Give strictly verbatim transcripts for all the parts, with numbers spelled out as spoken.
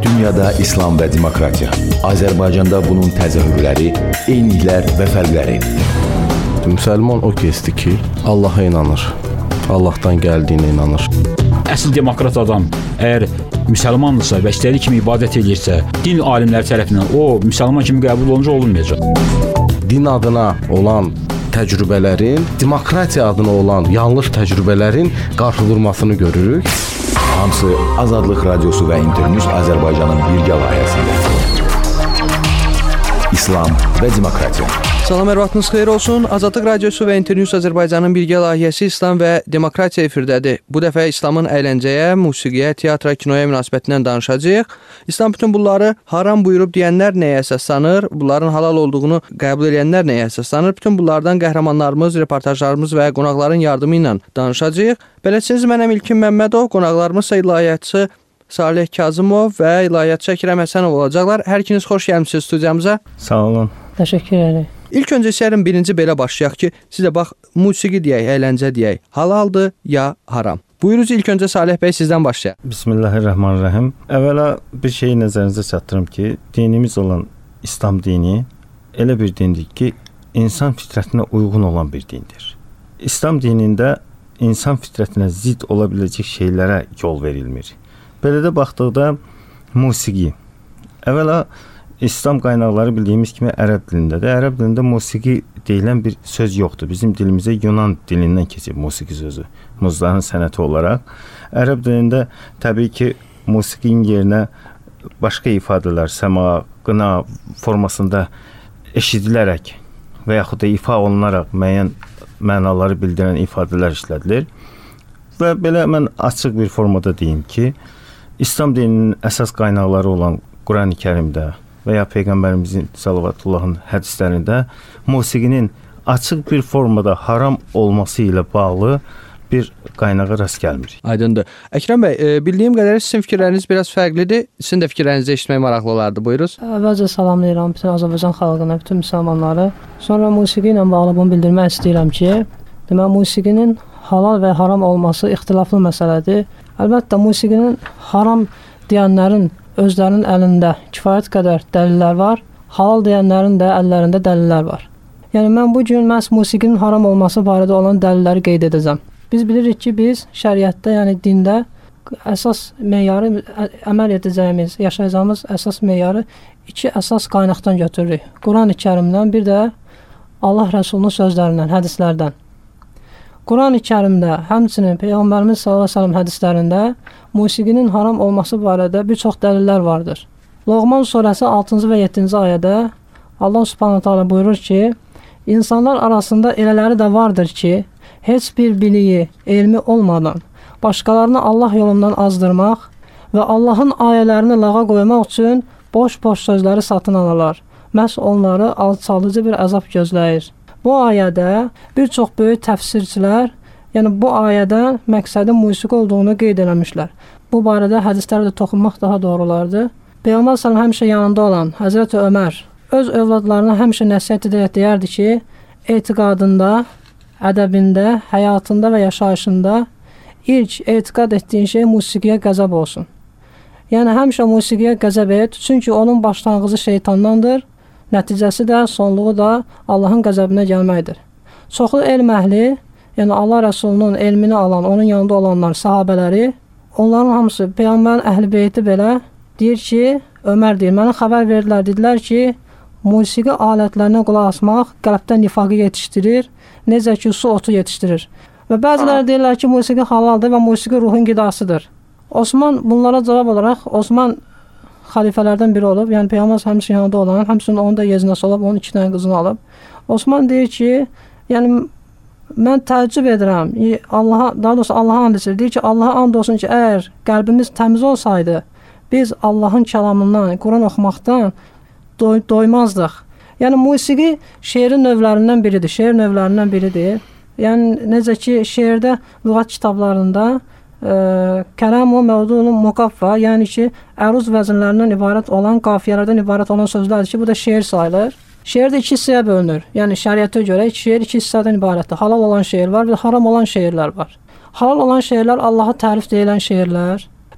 Dünyada İslam və demokratiya. Azərbaycanda bunun təzahürləri, eyniliklər və fərqləri. Müsəlman o kəsdir ki, Allaha inanır. Allahdan gəldiyinə inanır. Əsl demokrat adam əgər müsəlmandırsa və istədiyi kimi ibadət edirsə, din alimləri tərəfindən o müsəlman kimi qəbul olunca olunmayacaq. Din adına olan təcrübələrin, demokratiya adına olan yanlış təcrübələrin qarşıdurmasını görürük. Hamısı Azadlıq Radiosu və İnternews Azərbaycanın birgə layihəsində. İslam və demokratiya. Salam, hər vaxtınız xeyir olsun. Azadlıq Radiosu və İnternews Azərbaycanın birgə layihəsi İslam və demokratiya efirdədir. Bu dəfə İslamın əyləncəyə, musiqiyə, teatra, kinoya münasibətindən danışacağıq. İslam bütün bunları haram buyurub deyənlər nəyə əsaslanır, bunların halal olduğunu qəbul edənlər nəyə əsaslanır? Bütün bunlardan qəhrəmanlarımız, reportajlarımız və qonaqların yardımı ilə danışacağıq. Beləcəsiniz, mənəm İlkin Məmmədov, qonaqlarımız isə ilahiyyatçı Salih Kazımov və ilahiyyatçı Əkrəm Həsənov olacaqlar. Hər ikiniz xoş gəlmisiniz studiyamıza. Sağ olun. Təşəkkür ederim. İlk öncə istəyirəm birinci belə başlayaq ki, sizə bax, musiqi deyək, əyləncə deyək, halaldır ya haram? Buyuruz, ilk öncə Salih bəy sizdən başlayaq. Bismillahirrahmanirrahim. Əvvəla bir şeyi nəzərinizə çatdırım ki, dinimiz olan İslam dini elə bir dindir ki, insan fitrətinə uyğun olan bir dindir. İslam dinində insan fitrətinə zidd ola biləcək şeylərə yol verilmir. Belə də baxdıqda musiqi. Əvvəla İslam qaynaqları bildiyimiz kimi ərəb dilindədir. Ərəb dilində musiqi deyilən bir söz yoxdur. Bizim dilimizə Yunan dilindən keçib musiqi sözü. Muzların sənəti olaraq. Ərəb dilində təbii ki, musiqinin yerinə başqa ifadələr, səma, qına formasında eşidilərək və yaxud da ifa olunaraq müəyyən mənaları bildirən ifadələr işlədilir. Və belə mən açıq bir formada deyim ki, İslam dininin əsas qaynaqları olan Quran-ı Kərimdə və ya Peyğəmbərimizin sallavatullahın hədislərində musiqinin açıq bir formada haram olması ilə bağlı bir qaynağa rast gəlmirik. Aydındır. Əkrəm bəy, e, bildiyim qədərilə sizin fikirləriniz biraz fərqlidir. Sizin də fikirlərinizi eşitmək maraqlı olardı. Buyuruz. Əvvəlcə salamlayıram bütün Azərbaycan xalqına, bütün müsəlmanları. Sonra musiqi ilə bağlı bunu bildirmək istəyirəm ki, demək musiqinin halal və haram olması ixtilaflı məsələdir. Əlbəttə musiqinin haram deyənlərin özlərinin əlində kifayət qədər dəlillər var, halal deyənlərin də əllərində dəlillər var. Yəni mən bu gün məhz musiqinin haram olması barədə olan dəlilləri qeyd edəcəm. Biz bilirik ki, biz şəriətdə, yəni dində əsas meyarı, əməl edəcəyimiz, yaşayacağımız əsas meyarı iki əsas qaynaqdan götürürük. Quran-ı Kərimdən, bir də Allah Rəsulunun sözlərindən, hədislərdən. Quran-ı Kərimdə, həmçinin Peyğəmbərimiz sallallahu əleyhi və səlləm hədislərində musiqinin haram olması barədə bir çox dəlillər vardır. Loğman surəsi altıncı və yeddinci ayədə Allah Subhanahu taala buyurur ki, insanlar arasında elələri də vardır ki, heç bir biliyi, elmi olmadan başqalarını Allah yolundan azdırmaq və Allahın ayələrini lağa qoymaq üçün boş-boş sözləri satın alırlar. Məhz onları alçalıcı bir əzab gözləyir. Bu ayədə bir çox böyük təfsirçilər, yəni bu ayədən məqsədin musiqi olduğunu qeyd eləmişlər. Bu barədə hədislərə də toxunmaq daha doğru olardı. Peyğəmbər sallallahu həmişə yanında olan Həzrəti Ömər öz övladlarına həmişə nəsihət edərək deyərdi ki, etiqadında, ədəbində, həyatında və yaşayışında ilk etiqad etdiyin şey musiqiyə qəzəb olsun. Yəni həmişə musiqiyə qəzəb et, çünki onun başlanğıcı şeytandandır. Nəticəsi də, sonluğu da Allahın qəzəbinə gəlməkdir. Çoxlu elm əhli, yəni Allah Rəsulunun elmini alan, onun yanında olanlar, sahabələri, onların hamısı, Peyğəmbərin əhl-i beyti belə deyir ki, Ömər deyir, mənə xəbər verdilər, dedilər ki, musiqi alətlərinə qulaq asmaq qəlbdən nifaqı yetişdirir, necə ki, su otu yetişdirir. Və bəziləri deyirlər ki, musiqi halaldır və musiqi ruhun qidasıdır. Osman bunlara cavab olaraq, Osman xəlifələrdən biri olub, yəni Peyğəmbər həmişə yanında olan, həmçinin onun da yezinəsi olub, onun iki dənə qızını alıb. Osman deyir ki, yəni mən təəccüb edirəm, Allaha, daha doğrusu Allaha and içir, deyir ki, Allaha and olsun ki, əgər qəlbimiz təmiz olsaydı, biz Allahın kəlamından, Quran oxumaqdan doy doymazdıq. Yəni musiqi şeirin növlərindən biridir, şeir növlərindən biridir. Yəni necə ki, şeirdə, lüğət kitablarında Kəlam-ı məvdunu muqaffa, yəni ki, əruz vəzinlərindən ibarət olan, qafiyələrdən ibarət olan sözlərdir ki, bu da şeir sayılır. Şeir də iki hissəyə bölünür. Yəni şəriətə görə şeir iki hissədən ibarətdir. Halal olan şeir var, bir haram olan şeirlər var. Halal olan şeirlər Allaha tərif deyilən şeirlər.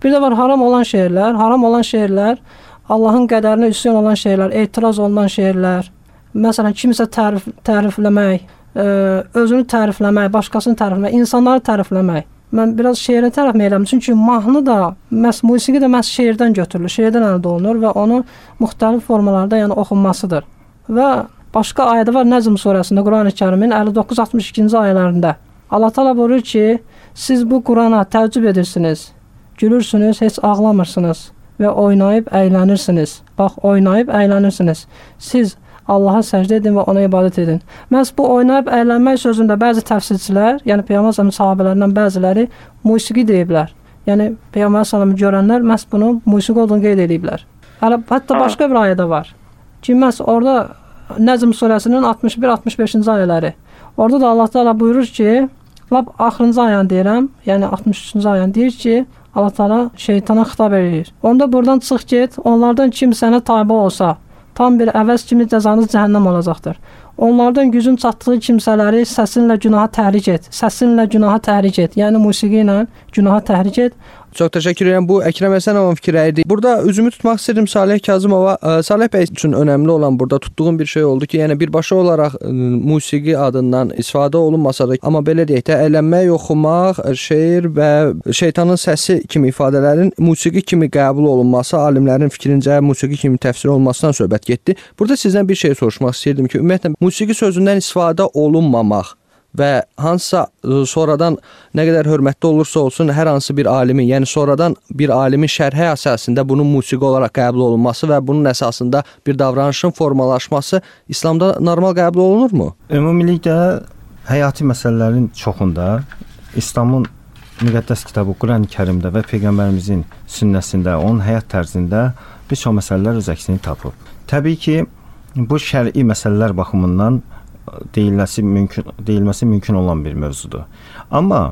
Bir də var haram olan şeirlər. Haram olan şeirlər Allahın qədərinə üsyan olan şeylər, etiraz olunan şeylər. Məsələn, kimisə tərif tərifləmək, ə, özünü tərifləmək, başqasını tərifləmək, insanları tərifləmək. Mən biraz şeirə tərəf meyləm. Çünki mahnı da, məs musiqi də məhz şeirdən götürülür, şeirdən əldə olunur və onun müxtəlif formalarda, yəni oxunmasıdır. Və başqa ayədə var Nəzm surəsində, Qurani Kərimin əlli doqquz altmış ikinci ayələrində. Allah Taala buyurur ki, siz bu Qurana təəccüb edirsiniz, gülürsünüz, heç ağlamırsınız və oynayıb əylənirsiniz. Bax, oynayıb əylənirsiniz. Siz Allaha səcdə edin və ona ibadət edin. Məhz bu oynayıb əylənmək sözündə bəzi təfsirçilər, yəni Peyğəmbər sallallahu sahabələrindən bəziləri musiqi deyiblər. Yəni Peyğəmbər sallallahu görənlər məhz bunu musiqi olduğunu qeyd ediblər. Hətta başqa bir ayədə var ki, məhz orada Nəzm surəsinin altmış bir altmış beşinci ayələri. Orada da Allah Taala buyurur ki, lap axırıncı ayəni deyirəm, yəni altmış üçüncü ayəni deyir ki, Allah Taala şeytana xitab edir. Onda buradan çıx get, onlardan kim sənə tabe olsa, tam bir əvəz kimi cəzanız cəhənnəm olacaqdır. Onlardan gücün çatdığı kimsələri səsinlə günaha təhrik et. Səsinlə günaha təhrik et. Yəni musiqi ilə günaha təhrik et. Çox təşəkkür edirəm. Bu Əkrəm Həsənovun fikirləridir. Burada üzümü tutmaq istəyirəm Salih Kazımova. Salih bəy üçün önəmli olan burada tutduğum bir şey oldu ki, yəni birbaşa olaraq ə, musiqi adından istifadə olunmasa da, amma belə deyək də, əylənmək, oxumaq, şeir və şeytanın səsi kimi ifadələrin musiqi kimi qəbul olunması, alimlərin fikrincə musiqi kimi təfsir olunmasından söhbət getdi. Burada sizdən bir şey soruşmaq istəyirdim ki, ümumiyyətlə musiqi sözündən istifadə olunmamaq və hansısa sonradan nə qədər hörmətli olursa olsun hər hansı bir alimin, yəni sonradan bir alimin şərhi əsasında bunun musiqi olaraq qəbul olunması və bunun əsasında bir davranışın formalaşması İslamda normal qəbul olunurmu? Ümumilikdə həyati məsələlərin çoxunda İslamın müqəddəs kitabı Qurani-Kərimdə və Peyğəmbərimizin sünnəsində, onun həyat tərzində bir çox məsələlər öz əksini tapıb. Təbii ki, bu şər'i məsələlər baxımından deyilməsi mümkün deyilməsi mümkün olan bir mövzudur. Amma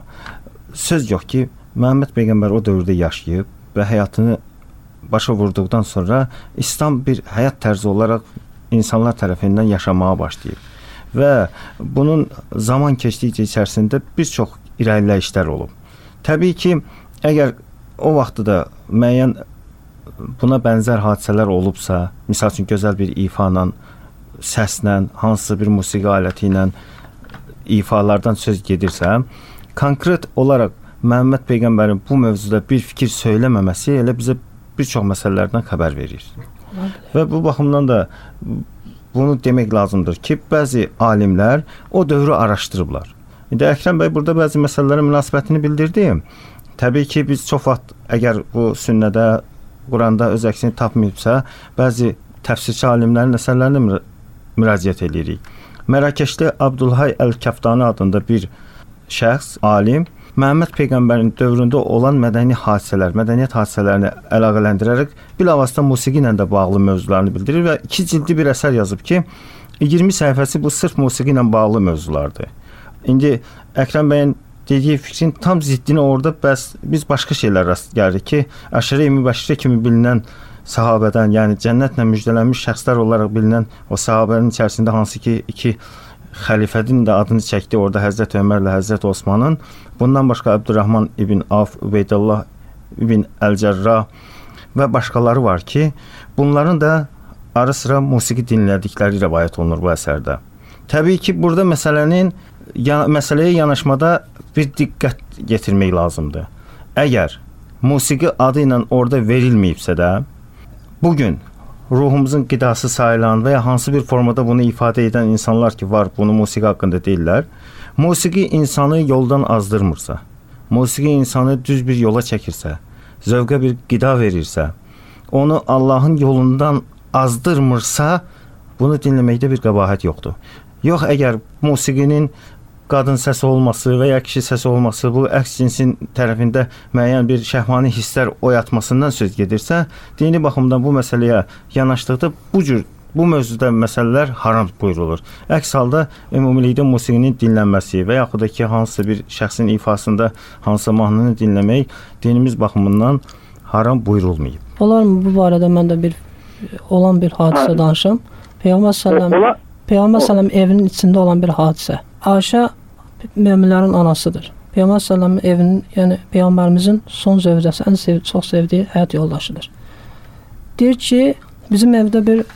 söz yox ki, Məhəmməd peyğəmbər o dövrdə yaşayıb və həyatını başa vurduqdan sonra İslam bir həyat tərzi olaraq insanlar tərəfindən yaşamağa başlayıb. Və bunun zaman keçdikcə içərisində bir çox irəliləyişlər olub. Təbii ki, əgər o vaxtda da müəyyən buna bənzər hadisələr olubsa, misal üçün gözəl bir ifanla, səslə, hansısa bir musiqi aləti ilə ifalardan söz gedirsə, konkret olaraq Məhəmməd peyğəmbərin bu mövzuda bir fikir söyləməməsi elə bizə bir çox məsələlərdən xəbər verir. Və bu baxımdan da bunu demək lazımdır ki, bəzi alimlər o dövrü araşdırıblar. İndi Əkrəm bəy burada bəzi məsələlərin münasibətini bildirdi. Təbii ki, biz çox vaxt əgər bu sünnədə, Quranda öz əksini tapmayıbsa, bəzi təfsirçi alimlərin əsərlərinə müraciət edirik. Mərakeşli Abdülhay Əl-Kəftani adında bir şəxs, alim, Məhəmməd peyğəmbərin dövründə olan mədəni hadisələr, mədəniyyət hadisələrini əlaqələndirərək bilavasitə musiqi ilə də bağlı mövzularını bildirir və iki cildi bir əsər yazıb ki, iyirmi səhifəsi bu sırf musiqi ilə bağlı mövzulardır. İndi Əkrəm bəyin dediyi fikrin tam ziddini orada bəs biz başqa şeylər rast gəlirik ki, Əşərə-i Mübəşşirə kimi bilinən sahabədən, yəni cənnətlə müjdələnmiş şəxslər olaraq bilinən o sahabənin içərisində hansı ki iki xəlifənin də adını çəkdi orada Həzrət Ömərlə Həzrət Osmanın, bundan başqa Əbdürrahman ibn Avf, Übeydullah ibn Əl-Cərrah və başqaları var ki, bunların da ara sıra musiqi dinlədikləri rəvayət olunur bu əsərdə. Təbii ki, burada məsələnin ya, məsələyə yanaşmada bir diqqət yetirmək lazımdır. Əgər musiqi adı ilə orada verilməyibsə də, bugün ruhumuzun qidası sayılan və ya hansı bir formada bunu ifadə edən insanlar ki var, bunu musiqi haqqında deyirlər. Musiqi insanı yoldan azdırmırsa, musiqi insanı düz bir yola çəkirsə, zövqə bir qida verirsə, onu Allahın yolundan azdırmırsa, bunu dinləməkdə bir qəbahət yoxdur. Yox, əgər musiqinin qadın səsi olması və ya kişi səsi olması bu əks cinsin tərəfində müəyyən bir şəhvani hisslər oyatmasından söz gedirsə, dini baxımdan bu məsələyə yanaşdıqda bu cür bu mövzuda məsələlər haram buyurulur. Əks halda ümumilikdə musiqinin dinlənməsi və yaxud da ki, hansısa bir şəxsin ifasında hansısa mahnını dinləmək dinimiz baxımından haram buyurulmayıb. Olarmı bu barədə mən də bir olan bir hadisə danışım. Peyğəmbər sallallahu Peyğəmbər sallallahu evinin içində olan bir hadisə. Ayşə möminlərin anasıdır. Peyğəmbər sallallahu əleyhi evinin, yəni peyğəmbərimizin son zövcəsi, ən sev çox sevdiyi həyat yoldaşıdır. Deyir ki, bizim evdə bir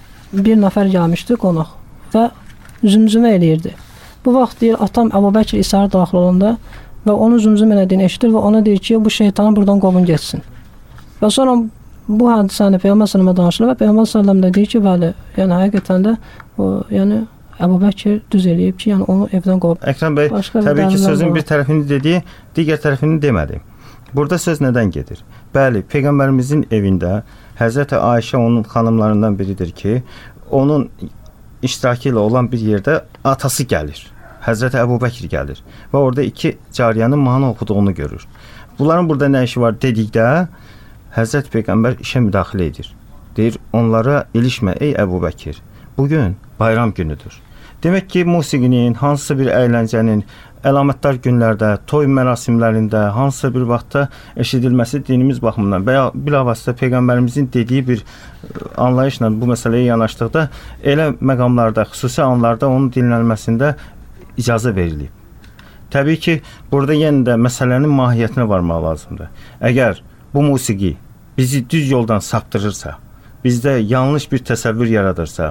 bir nəfər gəlmişdi qonaq və zümzümə eləyirdi. Bu vaxt deyir, atam Əbu Bəkir İsa'ya daxil olanda və onun zümzüm elədiyini eşidir və ona deyir ki, bu şeytanı buradan qovun getsin. Və sonra bu hadisəni Peyğəmbər sallallahu danışılır və Peyğəmbər sallallahu deyir ki, bəli, yəni həqiqətən də o, yəni Əbu Bəkir düz eləyib ki, yəni onu evdən qovub. Əkrəm bəy, təbii ki, sözün bir tərəfini dediyi, digər tərəfini demədi. Burada söz nədən gedir? Bəli, Peyğəmbərimizin evində Həzrəti Ayşə onun xanımlarından biridir ki, onun iştirakı ilə olan bir yerdə atası gəlir. Həzrəti Əbu Bəkir gəlir və orada iki cariyənin mahnı oxuduğunu görür. Bunların burada nə işi var dedikdə Həzrət Peyğəmbər işə müdaxilə edir. Deyir, onlara ilişmə ey Əbu Bəkir. Bugün bayram günüdür. Demək ki, musiqinin, hansısa bir əyləncənin əlamətdar günlərdə, toy mərasimlərində, hansısa bir vaxtda eşidilməsi dinimiz baxımından və ya bilavasitə Peyğəmbərimizin dediyi bir anlayışla bu məsələyə yanaşdıqda elə məqamlarda, xüsusi anlarda onun dinlənməsində icazə verilib. Təbii ki, burada yenə də məsələnin mahiyyətinə varmaq lazımdır. Əgər bu musiqi bizi düz yoldan saptırırsa, bizdə yanlış bir təsəvvür yaradırsa,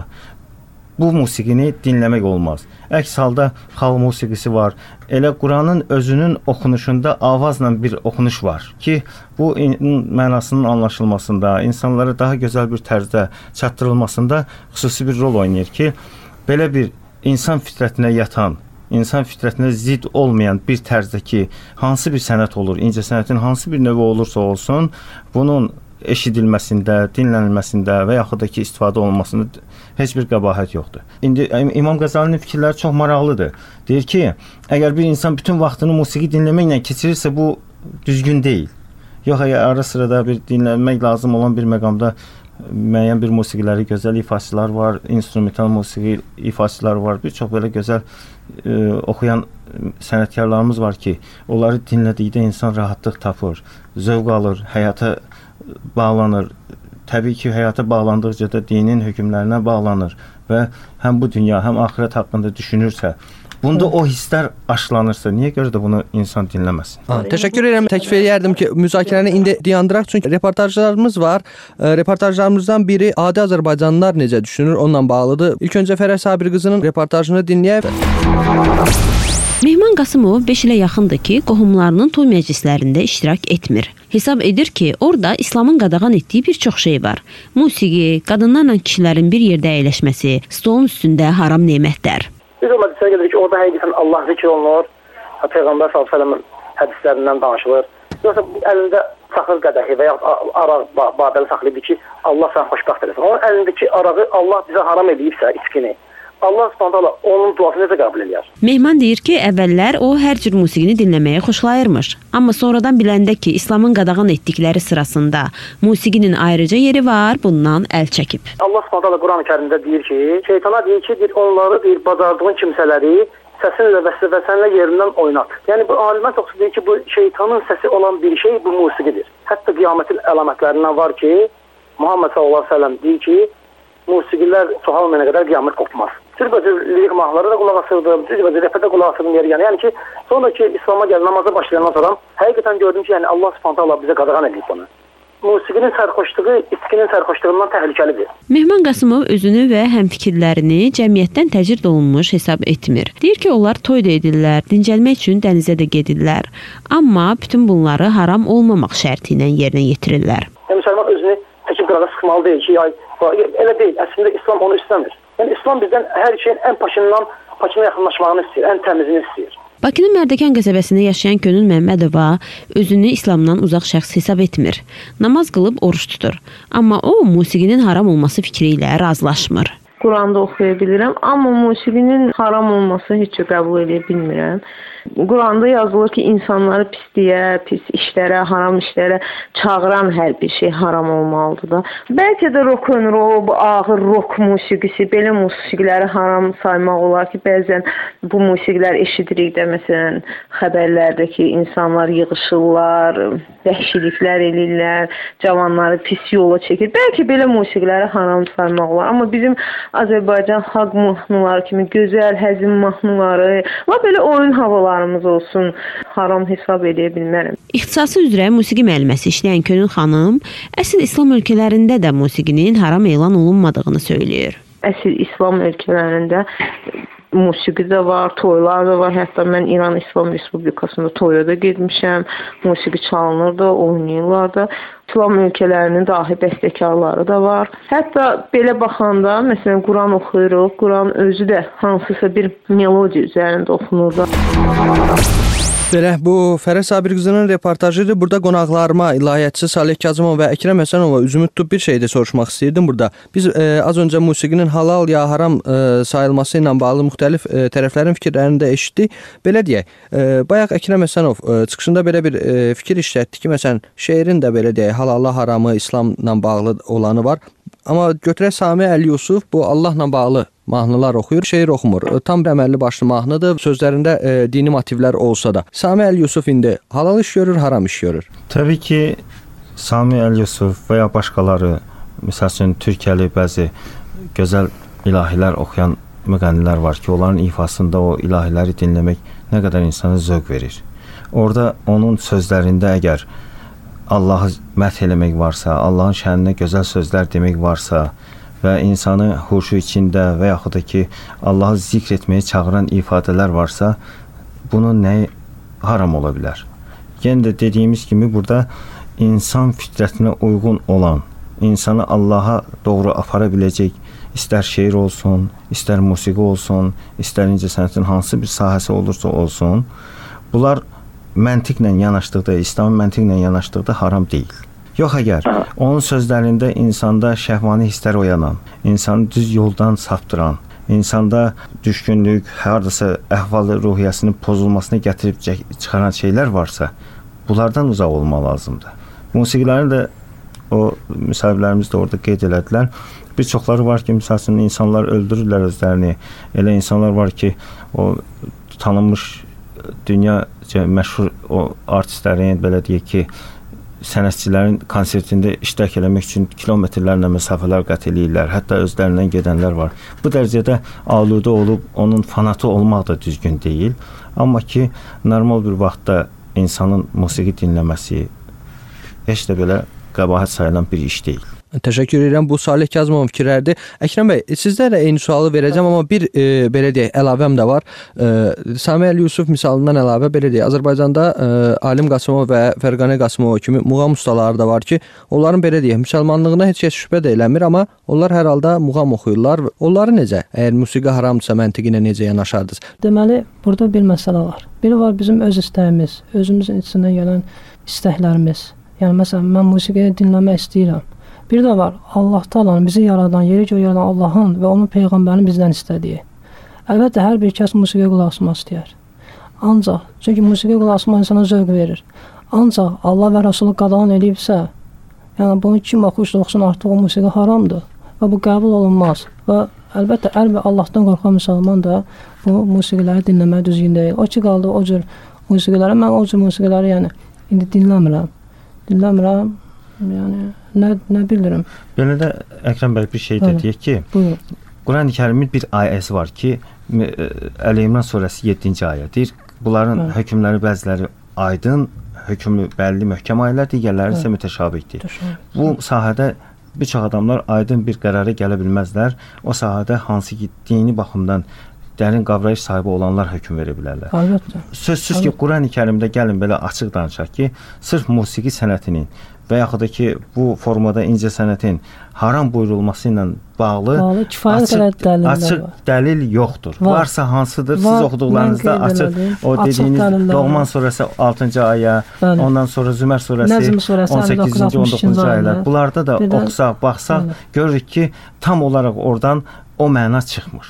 bu musiqini dinləmək olmaz. Əks halda xalq musiqisi var. Elə Quranın özünün oxunuşunda avazla bir oxunuş var ki, bu mənasının anlaşılmasında, insanlara daha gözəl bir tərzdə çatdırılmasında xüsusi bir rol oynayır ki, belə bir insan fitrətinə yatan, insan fitrətinə zidd olmayan bir tərzdəki hansı bir sənət olur, incəsənətin hansı bir növü olursa olsun, bunun eşidilməsində, dinlənilməsində və yaxud da ki, istifadə olunmasında heç bir qəbahət yoxdur. İndi İmam Qəzalinin fikirləri çox maraqlıdır. Deyir ki, əgər bir insan bütün vaxtını musiqi dinləməklə keçirirsə, bu düzgün deyil. Yox, əgər ara sırada bir dinləmək lazım olan bir məqamda müəyyən bir musiqiləri, gözəl ifaçılar var, instrumental musiqi ifaçılar var, bir çox belə gözəl e, oxuyan sənətkarlarımız var ki, onları dinlədikdə insan rahatlıq tapır, zövq alır, həyata bağlanır. Təbii ki, həyata bağlandıqca da dinin hökmlərinə bağlanır və həm bu dünya, həm axirət haqqında düşünürsə, bunda o hisslər aşılanırsa, niyə görə də bunu insan dinləməsin? Ha, təşəkkür edirəm. Təklif edərdim ki, müzakirəni indi dayandıraq, çünki reportajlarımız var. E, reportajlarımızdan biri adi Azərbaycanlılar necə düşünür, onunla bağlıdır. İlk öncə Fərəh Sabir qızının reportajını dinləyək. Mehman Qasımov beş ilə yaxındır ki, qohumlarının toy məclislərində iştirak etmir. Hesab edir ki, orada İslamın qadağan etdiyi bir çox şey var. Musiqi, qadınlarla kişilərin bir yerdə əyləşməsi, stolun üstündə haram nemətlər. Biz o məclisə gedirik ki, orada həqiqətən Allah zikr olunur, Peyğəmbər sallallahu əleyhi və səlləmin hədislərindən danışılır. Yoxsa əlində saxır qədəhi və ya araq babəli saxlayıb ki, Allah səni xoşbəxt eləsin. Onun əlindəki arağı Allah bizə haram edibsə, içkini, Allah Subhanahu onun duasını necə qəbul edir? Mehman deyir ki, əvvəllər o hər cür musiqini dinləməyi xoşlayırmış. Amma sonradan biləndə ki, İslamın qadağan etdikləri sırasında musiqinin ayrıca yeri var, bundan əl çəkib. Allah Subhanahu Quran-ı-Kərimdə deyir ki, şeytana deyir ki, deyir, onları deyir, bacardığın kimsələri səsinlə və səsinlə yerindən oynat. Yəni bu alimlər çoxsu deyir ki, bu şeytanın səsi olan bir şey bu musiqidir. Hətta qiyamətin əlamətlərindən var ki, Muhammed sallallahu əleyhi və səlləm deyir ki, musiqilər çoxalmayana qədər qiyamət qopmaz. Cürbəcür lirik mahnılara da qulaq asırdım, cürbəcür rəfətə qulaq asırdım yeri yəni. Yəni ki, sonraki İslam'a gəl, namaza başlayandan sonra həqiqətən gördüm ki, yəni Allah Subhanahu bize qadağan edib bunu. Musiqinin sərxoşluğu içkinin sərxoşluğundan təhlükəlidir. Mehman Qasımov özünü və həmfikirlərini cəmiyyətdən təcrid olunmuş hesab etmir. Deyir ki, onlar toy da edirlər, dincəlmək üçün dənizə də gedirlər. Amma bütün bunları haram olmamaq şərti ilə yerinə yetirirlər. Yəni müsəlman özünü təkin qırağa sıxmalı deyil ki, ay, elə deyil. Əslində İslam onu istəmir. Yəni İslam bizdən hər şeyin ən başından Bakına yaxınlaşmağını istəyir, ən təmizini istəyir. Bakının Mərdəkan qəsəbəsində yaşayan Könül Məmmədova özünü İslamdan uzaq şəxs hesab etmir. Namaz qılıb oruç tutur. Amma o musiqinin haram olması fikri ilə razılaşmır. Quranda oxuya bilirəm, amma musiqinin haram olması heç qəbul edə bilmirəm. Quranda yazılır ki, insanları pisliyə, pis işlərə, haram işlərə çağıran hər bir şey haram olmalıdır da. Bəlkə də rock-n-roll, ağır rock musiqisi, belə musiqiləri haram saymaq olar ki, bəzən bu musiqilər eşidirik də, məsələn, xəbərlərdəki insanlar yığışırlar, vəhşiliklər eləyirlər, cavanları pis yola çəkir. Bəlkə belə musiqiləri haram saymaq olar, amma bizim Azərbaycan xalq mahnıları kimi gözəl həzin mahnıları, və belə oyun havalarımız olsun, haram hesab edə bilmərəm. İxtisası üzrə musiqi müəlliməsi işləyən Könül xanım əsl İslam ölkələrində də musiqinin haram elan olunmadığını söyləyir. Əsl İslam ölkələrində musiqi də var, toylar da var. Hətta mən İran İslam Respublikasında toya da getmişəm. Musiqi çalınır da, oynayırlar da. İslam ölkələrinin dahi bəstəkarları da var. Hətta belə baxanda, məsələn, Quran oxuyuruq. Quran özü də hansısa bir melodiya üzərində oxunur da. Belə, bu Fərəz Sabir qızının reportajıdır. Burada qonaqlarıma ilahiyyatçı Salih Kazımov və Əkrəm Həsənova üzümü tutub bir şey də soruşmaq istəyirdim burada. Biz e, az öncə musiqinin halal ya haram e, sayılması ilə bağlı müxtəlif e, tərəflərin fikirlərini də eşitdik. Belə deyək, e, bayaq Əkrəm Həsənov e, çıxışında belə bir e, fikir işlətdi ki, məsələn, şeirin də belə deyək, halalla haramı İslamla bağlı olanı var. Amma götürək Sami Əlyusuf bu Allahla bağlı mahnılar oxuyur, şeir oxumur. Tam əməlli başlı mahnıdır. Sözlərində e, dini motivlər olsa da. Sami Əlyusuf indi halal iş görür, haram iş görür. Təbii ki, Sami Əlyusuf və ya başqaları, məsəl üçün Türkiyəli bəzi gözəl ilahilər oxuyan müğənnilər var ki, onların ifasında o ilahiləri dinləmək nə qədər insana zövq verir. Orada onun sözlərində əgər Allahı məth eləmək varsa, Allahın şəninə gözəl sözlər demək varsa və insanı huşu içində və yaxud da ki, Allahı zikr etməyə çağıran ifadələr varsa, bunun nəyi haram ola bilər? Yenə də dediyimiz kimi, burada insan fitrətinə uyğun olan, insanı Allaha doğru apara biləcək, istər şeir olsun, istər musiqi olsun, istər incəsənətin hansı bir sahəsi olursa olsun, bunlar məntiqlə yanaşdıqda, İslamın məntiqlə yanaşdıqda haram deyil. Yox, əgər onun sözlərində insanda şəhvani hisslər oyanan, insanı düz yoldan saptıran, insanda düşkünlük, hardasa əhval ruhiyyəsinin pozulmasına gətirib çıxaran şeylər varsa, bunlardan uzaq olmaq lazımdır. Musiqilərini də o müsahiblərimiz də orada qeyd elədilər. Bir çoxları var ki, məsələn, insanlar öldürürlər özlərini. Elə insanlar var ki, o tanınmış dünya məşhur o artistlərin, belə deyək ki, sənətçilərin konsertində iştirak eləmək üçün kilometrlərlə məsafələr qət eləyirlər. Hətta özlərindən gedənlər var. Bu dərəcədə aludə olub onun fanatı olmaq da düzgün deyil. Amma ki, normal bir vaxtda insanın musiqi dinləməsi heç də belə qəbahət sayılan bir iş deyil. Təşəkkür edirəm. Bu Salih Kazımovun fikirləridir. Əkrəm bəy, sizdə də eyni sualı verəcəm, amma bir e, belə deyək, əlavəm də var. E, Sami Əlyusuf misalından əlavə belə deyək, Azərbaycanda e, Alim Qasımov və Fərqanə Qasımov kimi muğam ustaları da var ki, onların belə deyək, müsəlmanlığına heç kəs şübhə də eləmir, amma onlar hər halda muğam oxuyurlar. Onları necə? Əgər musiqi haramdırsa məntiqi ilə necə yanaşardınız? Deməli, burada bir məsələ var. Biri var bizim öz istəyimiz, özümüzün içindən gələn istəklərimiz. Yəni məsələn, mən musiqini dinləmək istəyirəm. Bir də var, Allah Taala'nın bizi yaradan, yeri göy yaradan Allahın və onun peyğəmbərinin bizdən istədiyi. Əlbəttə, hər bir kəs musiqiyə qulaq asmaq istəyər. Ancaq, çünki musiqiyə qulaq asmaq insana zövq verir. Ancaq Allah və Rəsulü qadağan edibsə, yəni bunu kim oxuyursa oxusun, artıq o musiqi haramdır və bu qəbul olunmaz. Və əlbəttə, hər bir Allahdan qorxan müsəlman da bu musiqiləri dinləmək düzgün deyil. O ki, qaldı o cür musiqiləri, mən o cür musiqiləri yəni indi dinləmirəm. Dinləmirəm, yəni nə, nə bilirəm. Belə də Əkrəm bəy bir şey də deyək ki, Quran-ı Kərimin bir ayəsi var ki, Əl-İmran surəsi yeddinci ayə deyir. Bunların Hı. hökmləri bəziləri aydın, hökmü bəlli, möhkəm ayələr, digərləri isə mütəşabihdir. Bu sahədə bir çox adamlar aydın bir qərara gələ bilməzlər. O sahədə hansı ki, dini baxımdan dərin qavrayış sahibi olanlar hökm verə bilərlər. Əlbəttə. Sözsüz ki, Quran-ı Kərimdə gəlin belə açıq danışaq ki, sırf musiqi sənətinin və yaxud da ki, bu formada incəsənətin haram buyurulması ilə bağlı, bağlı açıq, açıq dəlil yoxdur. Var. Varsa hansıdır? Var, siz oxuduqlarınızda açıq, o dediyiniz Loğman surəsi altıncı ayə, bəli. Ondan sonra Zümər surəsi on səkkizinci on doqquzuncu ayələr. Bunlarda da Birdən, oxusaq, baxsaq, bəli. Görürük ki, tam olaraq oradan o məna çıxmır.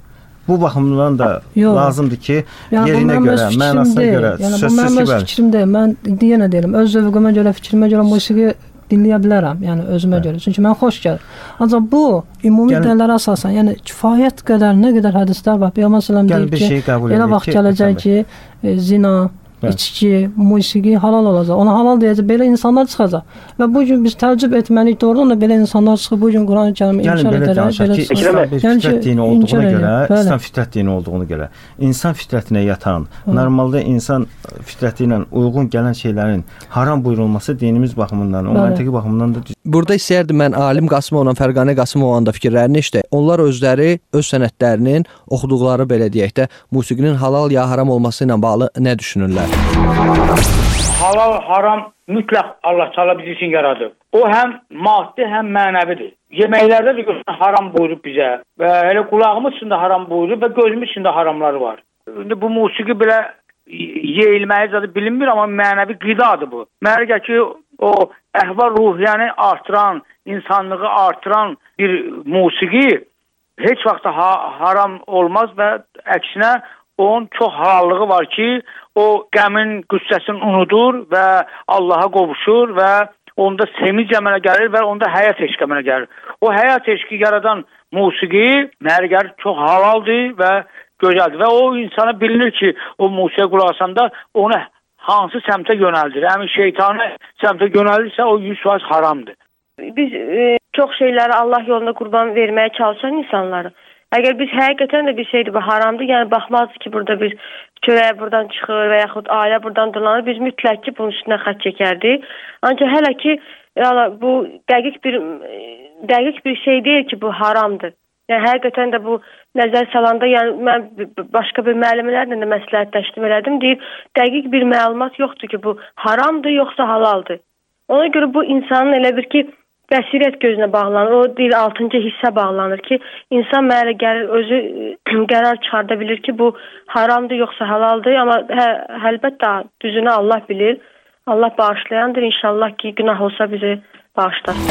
Bu baxımdan da Yox. lazımdır ki, yəni, yerinə görə, mənasına deyil. görə, yəni, sözsüz ki, bəli. Bu mənim öz fikrim deyil. Mən deyənə deyirəm, öz zövqümə görə, fikrimə görə musiqi dinləyə bilərəm, yəni özümə Hə. görə. Çünki mən xoş gəlir. Ancaq bu ümumi yəni, dəlillərə əsasən, yəni kifayət qədər, nə qədər hədislər var. Peyğəmbər sallallahu əleyhi və səlləm deyir ki, elə vaxt gələcək ki, e, zina, Bəli. içki, musiqi halal olacaq. Ona halal deyəcək, belə insanlar çıxacaq. Və bu gün biz təəccüb etməliyik, doğrudan da belə insanlar çıxıb bu gün Qurani-Kərimi inkar edərək, belə ki, İslam bir fitrət dini olduğuna görə, İslam fitrət dini olduğuna görə, insan fitrətinə yatan, Hı. normalda insan fitrəti ilə uyğun gələn şeylərin haram buyurulması dinimiz baxımından, o məntiqi baxımından da Burada istəyərdim mən Alim Qasımovla Fərqanə Qasımovun da fikirlərini işte. Onlar özləri öz sənədlərinin oxuduqları belə deyək də musiqinin halal ya haram olması ilə bağlı nə düşünürlər? Halal, haram mütləq Allah Teala bizi üçün yaradıb. O həm maddi, həm mənəvidir. Yeməklərdə də haram buyurub bizə və elə qulağımız üçün də haram buyurub və gözümüz üçün də haramları var. İndi bu musiqi belə yeyilməyi zadı bilinmir, amma mənəvi qidadır bu. Mənə gəlir ki, o əhval ruhiyyəni artıran, insanlığı artıran bir musiqi heç vaxt ha haram olmaz və əksinə onun çox halallığı var ki, o qəmin, qüssəsini unudur və Allaha qovuşur və onda sevinc əmələ gəlir və onda həyat eşqi əmələ gəlir. O həyat eşqi yaradan musiqi mənə gəlir çox halaldır və gözəldir və o insana bilinir ki, o musiqiyə qulaq asanda onu hansı səmtə yönəldir. Həmin şeytanı səmtə yönəldirsə o yüz faiz haramdır. Biz e, çox şeyləri Allah yolunda qurban verməyə çalışan insanları. Əgər biz həqiqətən də bir şeydir bu haramdır, yəni baxmazdı ki, burada bir çörək buradan çıxır və yaxud ayə buradan dolanır, biz mütləq ki, bunun üstünə xətt çəkərdik. Ancaq hələ ki, yəni, bu dəqiq bir dəqiq bir şey deyil ki, bu haramdır. Yəni həqiqətən də bu nəzər salanda, yəni mən başqa bir müəllimlərlə də məsləhətləşdim elədim, deyir, dəqiq bir məlumat yoxdur ki, bu haramdır, yoxsa halaldır. Ona görə bu insanın elə bir ki, bəsirət gözünə bağlanır, o deyil altıncı hissə bağlanır ki, insan mənə gəlir, özü qərar çıxarda bilir ki, bu haramdır, yoxsa halaldır, amma hə, əlbəttə düzünü Allah bilir, Allah bağışlayandır, inşallah ki, günah olsa bizi bağışlar.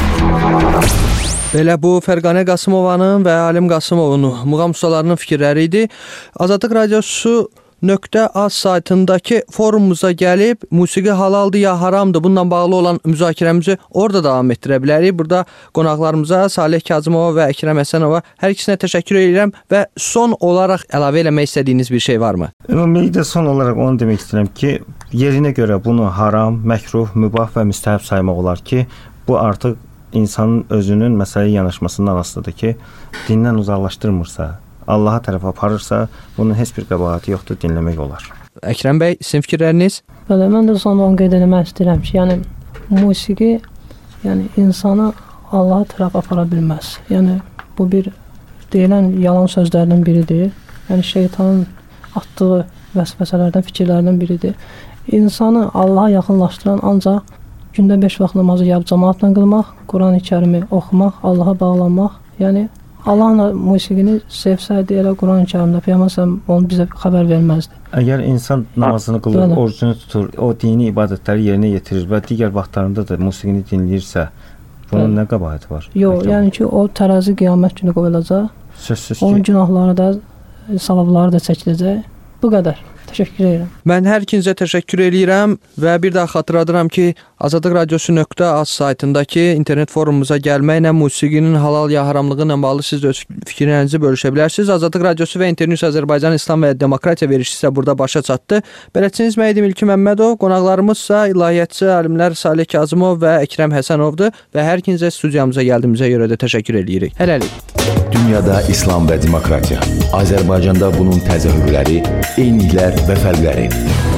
Belə bu Fərqanə Qasımovanın və Alim Qasımovun muğam ustalarının fikirləri idi. Azadlıq Radiosu .az saytındakı forumumuza gəlib musiqi halaldır ya haramdır bununla bağlı olan müzakirəmizi orada davam etdirə bilərik. Burada qonaqlarımıza Salih Kazımova və Əkrəm Həsənova hər ikisinə təşəkkür edirəm və son olaraq əlavə eləmək istədiyiniz bir şey varmı? Ümumiyyətlə son olaraq onu demək istəyirəm ki, yerinə görə bunu haram, məkruh, mübah və müstəhəb saymaq olar ki, bu artıq insanın özünün məsələyə yanaşmasından asılıdır ki, dindən uzaqlaşdırmırsa, Allaha tərəf aparırsa, bunun heç bir qəbahəti yoxdur, dinləmək olar. Əkrəm bəy, sizin fikirləriniz? Bəli, mən də son onu qeyd etmək istəyirəm ki, yəni musiqi yəni insanı Allaha tərəf apara bilməz. Yəni bu bir deyilən yalan sözlərdən biridir. Yəni şeytanın atdığı vəsvəsələrdən, fikirlərdən biridir. İnsanı Allaha yaxınlaşdıran ancaq gündə beş vaxt namazı yab cəmaatla qılmaq, Qurani-Kərimi oxumaq, Allaha bağlanmaq. Yəni Allahla musiqini sevsəydi, elə Qurani-Kərimdə Peyğəmbər onu bizə xəbər verməzdi. Əgər insan namazını qılır, Bəli. orucunu tutur, o dini ibadətləri yerinə yetirir və digər vaxtlarında da musiqini dinləyirsə, bunun Bəli. nə qəbahəti var? Yox, Bəlkə yəni ki, o tərəzi qiyamət günü qoyulacaq. Sözsüz ki, onun günahları da, savabları da çəkiləcək. Bu qədər. Təşəkkür edirəm. Mən hər ikinizə təşəkkür edirəm və bir daha xatırladıram ki, Azadlıq Radiosu .az saytındakı internet forumumuza gəlməklə musiqinin halal ya haramlığı ilə bağlı siz də öz fikirlərinizi bölüşə bilərsiniz. Azadlıq Radiosu və İnternews Azərbaycan İslam və Demokratiya verilişi isə burada başa çatdı. Bələdçiniz mən idim İlki Məmmədov, qonaqlarımız isə ilahiyyatçı alimlər Salih Kazımov və Əkrəm Həsənovdur və hər ikinizə studiyamıza gəldiyimizə görə də təşəkkür edirik. Hələlik. Dünyada İslam və demokratiya, Azərbaycanda bunun təzahürləri, eyniliklər və fərqləri.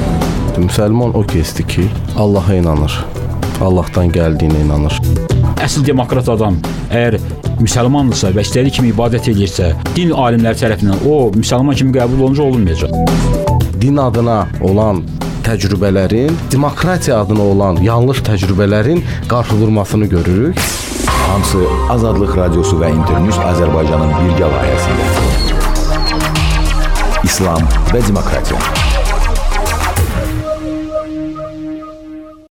Müsəlman o kəsdir ki, Allaha inanır, Allahdan gəldiyinə inanır. Əsl demokrat adam əgər müsəlmandırsa və istədiyi kimi ibadət edirsə, din alimləri tərəfindən o müsəlman kimi qəbul olunca olunmayacaq. Din adına olan təcrübələrin, demokratiya adına olan yanlış təcrübələrin qarşıdurmasını görürük. Hamısı Azadlıq Radiosu və İnternews Azərbaycanın birgə layihəsində. İslam və demokratiya.